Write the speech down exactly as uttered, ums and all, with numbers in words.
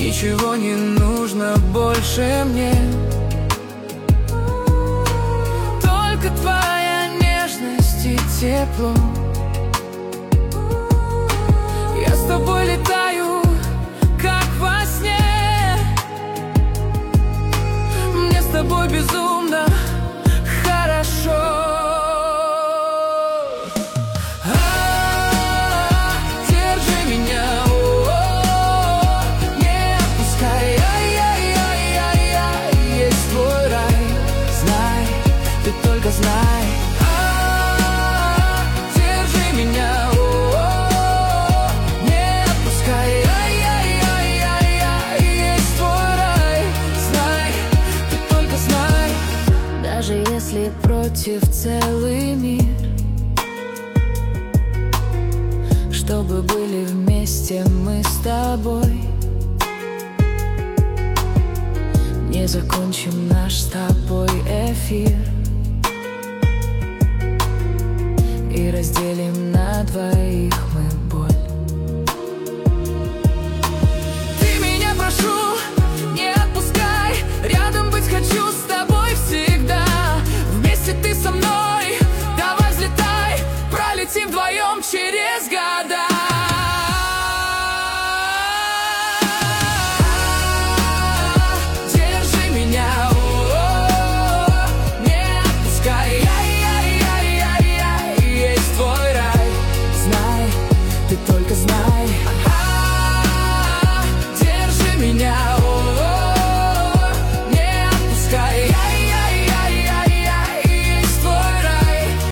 Ничего не нужно больше мне, только твоя нежность и тепло. Я с тобой летаю, как во сне. Мне с тобой безумно хорошо. Только знай, а-а-а, держи меня, о-о-о, не отпускай, ай-яй-яй-яй-яй, есть твой рай, знай, ты только знай. Даже если против целый мир, чтобы были вместе мы с тобой, не закончим наш с тобой эфир и разделим на двоих